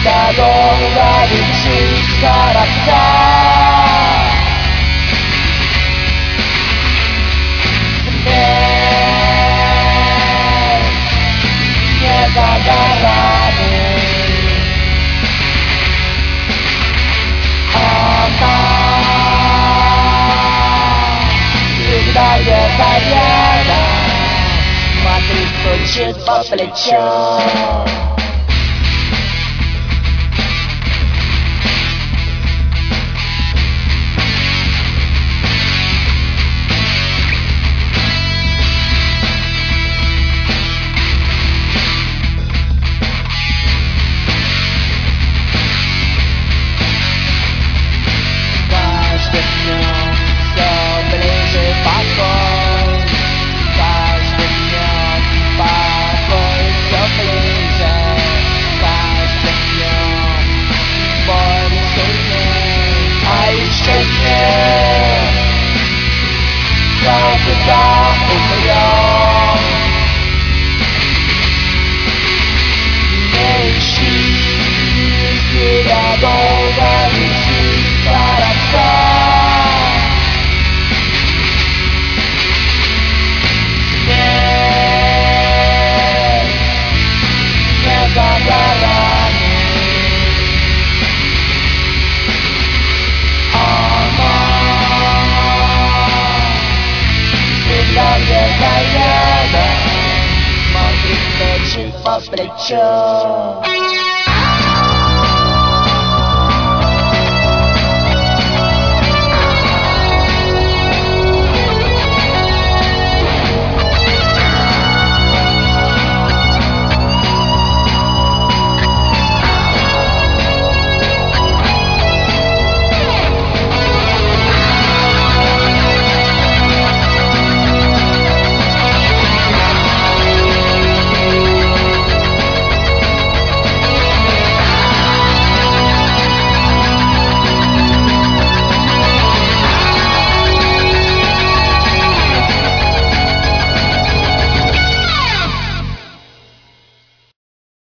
долго летит с корабля. Смерть не за горами. Она всегда где-то рядом. Смотри, стучит по плечу. Каждым днем все ближе покой. Каждым днем покой все ближе. Каждым днем боль сильней. А еще нет, когда умрем. Не ищи себя долго, лети с корабля. Смерть не за горами. Она всегда где-то рядом. Смотри, стучит по плечу.